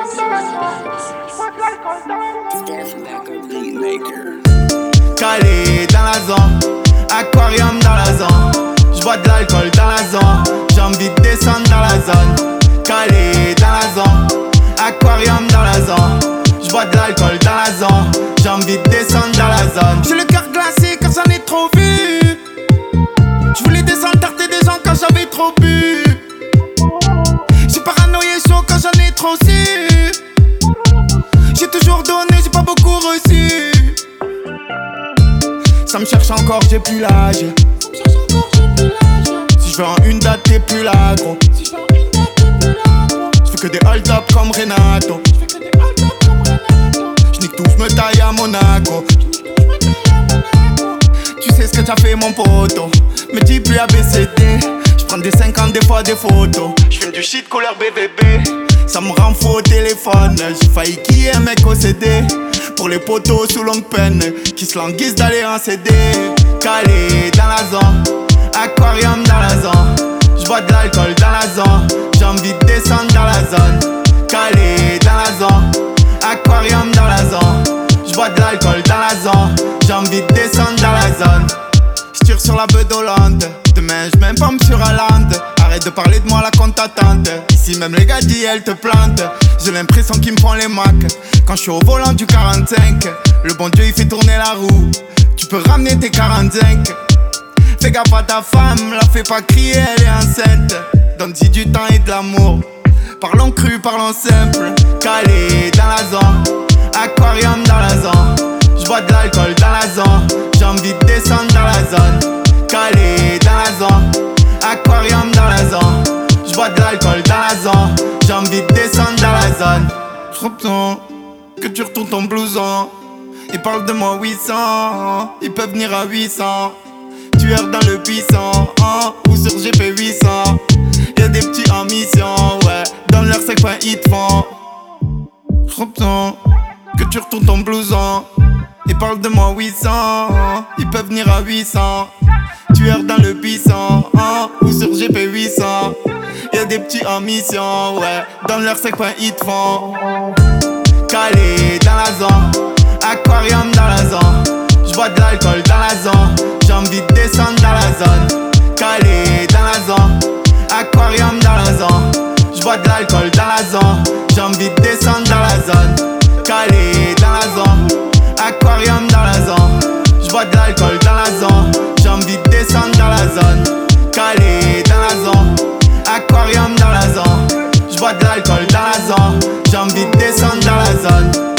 Calé dans la zone, aquarium dans la zone. J'bois de l'alcool dans la zone, j'ai envie de descendre dans la zone. Calé dans la zone, aquarium dans la zone. J'bois de l'alcool dans la zone, j'ai envie de descendre dans la zone. J'ai le cœur glacé car j'en ai trop vu. J'voulais descendre tarder des gens quand j'avais trop bu. J'ai paranoïé chaud quand j'en ai trop su. J'ai toujours donné, j'ai pas beaucoup reçu. Ça me cherche encore, j'ai plus l'âge. Si je veux en une date, t'es plus là, gros. Je fais que des hold-up comme Renato. J'nique tout, j'me taille à Monaco. Tu sais ce que t'as fait, mon poteau. Me dis plus ABCD. J'prends des 50, des fois des photos. J'fume du shit couleur BBB. Ça me rend faux au téléphone. J'ai failli qu'il y ait un mec au CD. Pour les potos sous longue peine qui se languissent d'aller en CD. Calé dans la zone, aquarium dans la zone. J'bois de l'alcool dans la zone, j'ai envie de descendre dans la zone. Calé dans la zone, aquarium dans la zone. J'bois de l'alcool dans la zone, j'ai envie de descendre dans la zone. J'tire sur la beuh d'Hollande. Demain j'm'aime pas sur Hollande. Arrête de parler de moi, la compte t'attende. Ici même les gars disent elle te plante. J'ai l'impression qu'ils me font les macs quand je suis au volant du 45. Le bon Dieu il fait tourner la roue. Tu peux ramener tes 45. Fais gaffe à ta femme, la fais pas crier, elle est enceinte. Donne-y du temps et de l'amour. Parlons cru, parlons simple. Calé dans la zone, aquarium dans la zone. J'bois de l'alcool dans la zone, j'ai envie de descendre dans la zone. Calé dans la zone, aquarium dans la zone. J'bois de l'alcool dans la zone, j'ai envie de descendre dans la zone. J'reprends que tu retournes ton blouson. Ils parlent de moi 800, ils peuvent venir à 800. Tueur dans le buisson, ou sur GP 800. Y'a des petits en mission, ouais. Dans leur sec, pas ils te font. J'reprends que tu retournes ton blouson. Ils parlent de moi 800, ils peuvent venir à 800. Tueur dans le buisson, ou sur GP 800. Y'a des petits en mission, ouais. Dans leur sec, pas ils te font. Calé dans la zone, aquarium dans la zone. J'bois de l'alcool dans la zone, j'ai envie de descendre dans la zone. Calé dans la zone, aquarium dans la zone. J'bois de l'alcool dans la zone, j'ai envie de descendre dans la zone. Calé dans la zone, aquarium dans la zone. J'bois de l'alcool dans la zone, j'ai envie de descendre dans la zone. Calé dans la zone, aquarium dans la zone. J'bois de l'alcool dans la zone, j'ai envie de descendre dans la zone.